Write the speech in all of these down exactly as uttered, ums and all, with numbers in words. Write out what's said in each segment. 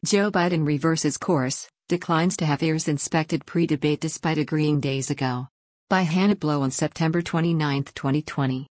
Joe Biden reverses course, declines to have ears inspected pre-debate despite agreeing days ago. By Hannah Blow on September twenty-ninth, twenty twenty.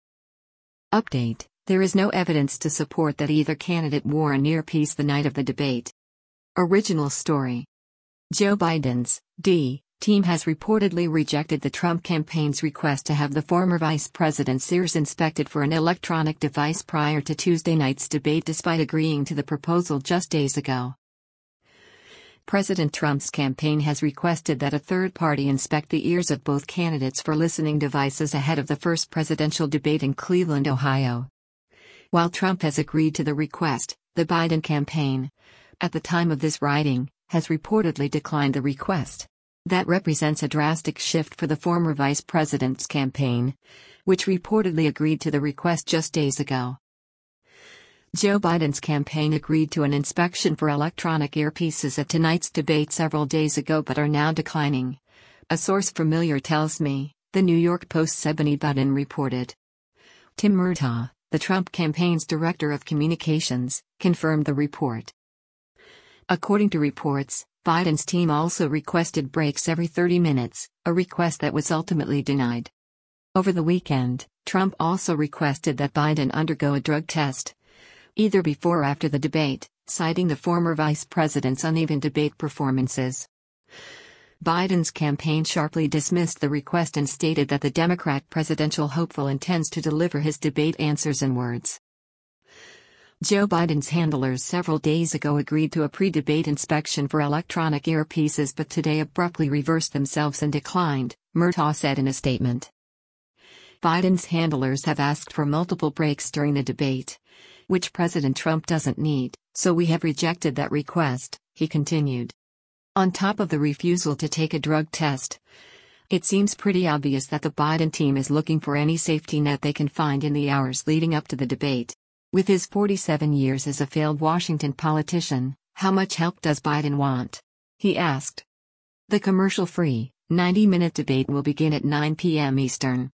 Update: there is no evidence to support that either candidate wore an earpiece the night of the debate. Original story. Joe Biden's D team has reportedly rejected the Trump campaign's request to have the former vice president's ears inspected for an electronic device prior to Tuesday night's debate despite agreeing to the proposal just days ago. President Trump's campaign has requested that a third party inspect the ears of both candidates for listening devices ahead of the first presidential debate in Cleveland, Ohio. While Trump has agreed to the request, the Biden campaign, at the time of this writing, has reportedly declined the request. That represents a drastic shift for the former vice president's campaign, which reportedly agreed to the request just days ago. Joe Biden's campaign agreed to an inspection for electronic earpieces at tonight's debate several days ago but are now declining. A source familiar tells me, the New York Post's Ebony Button reported. Tim Murtaugh, the Trump campaign's director of communications, confirmed the report. According to reports, Biden's team also requested breaks every thirty minutes, a request that was ultimately denied. Over the weekend, Trump also requested that Biden undergo a drug test, either before or after the debate, citing the former vice president's uneven debate performances. Biden's campaign sharply dismissed the request and stated that the Democrat presidential hopeful intends to deliver his debate answers in words. Joe Biden's handlers several days ago agreed to a pre-debate inspection for electronic earpieces but today abruptly reversed themselves and declined, Murtaugh said in a statement. Biden's handlers have asked for multiple breaks during the debate, which President Trump doesn't need, so we have rejected that request, he continued. On top of the refusal to take a drug test, it seems pretty obvious that the Biden team is looking for any safety net they can find in the hours leading up to the debate. With his forty-seven years as a failed Washington politician, how much help does Biden want? He asked. The commercial-free, ninety-minute debate will begin at nine p m Eastern.